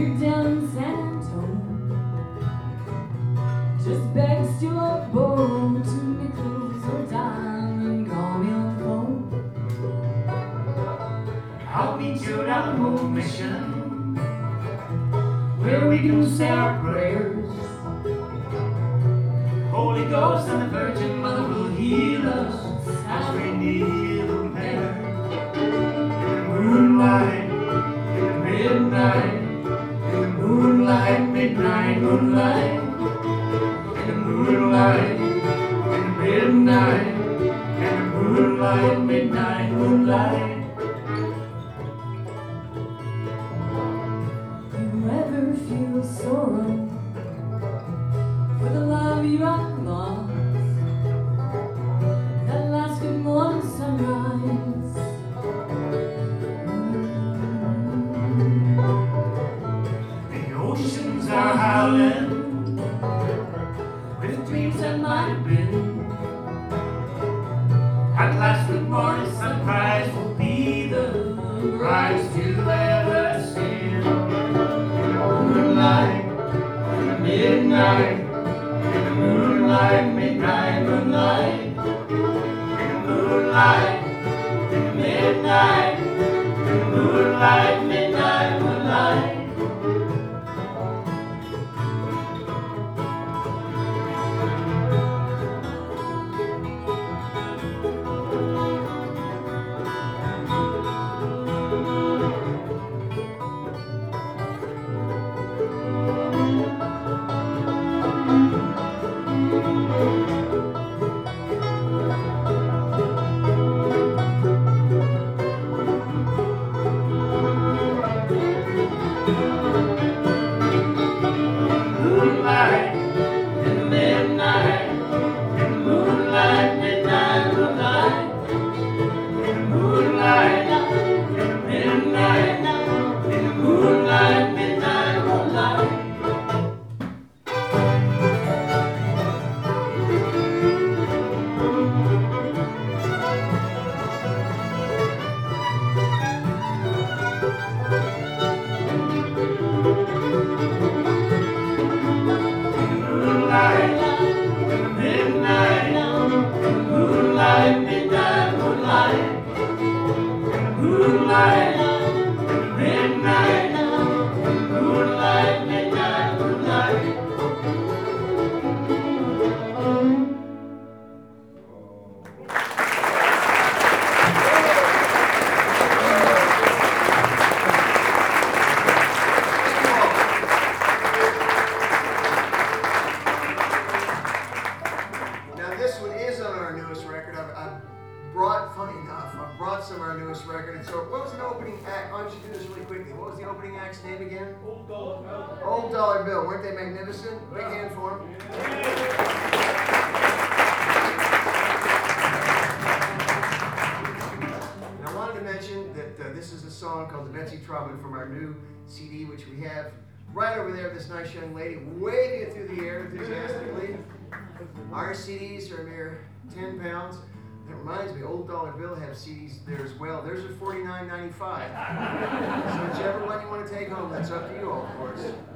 You're down in San Antonio, just begs to a bone, 2 nickels or dime, and call me on the phone. I'll meet you down the Moon Mission, where we can say our prayers. Holy Ghost and the Virgin Mother will heal us as we kneel there. In the moonlight, in the midnight, in the moonlight, midnight, moonlight. In the moonlight, in the midnight, in the moonlight, midnight, moonlight. Ever feel sorrow for the love you have lost? That last good morning sunrise. The oceans are howling with dreams that might have been. At last good morning sunrise will be the brightest you've ever seen. Moonlight, in the midnight, in the moonlight, midnight, moonlight. In the moonlight, in the midnight, in the moonlight, midnight, moonlight. Moonlight, in the midnight, in the moonlight, midnight, moonlight. In the moonlight, in the midnight, in the moonlight, midnight, moonlight. Moonlight, in the midnight, in the moonlight, midnight, moonlight. In the moonlight, in the midnight, in the moonlight, midnight, moonlight. Some of our newest record. And so, what was the opening act? Why don't you do this really quickly? What was the opening act's name again? Old Dollar Bill. Old Dollar Bill. Weren't they magnificent? Big hand for them. And I wanted to mention that this is a song called The Betsy Trotwood from our new CD, which we have right over there. This nice young lady waving it through the air enthusiastically. Our CDs are a mere 10 pounds. That reminds me, Old Dollar Bill have CDs there as well. Theirs are $49.95. So whichever one you want to take home, that's up to you all, of course.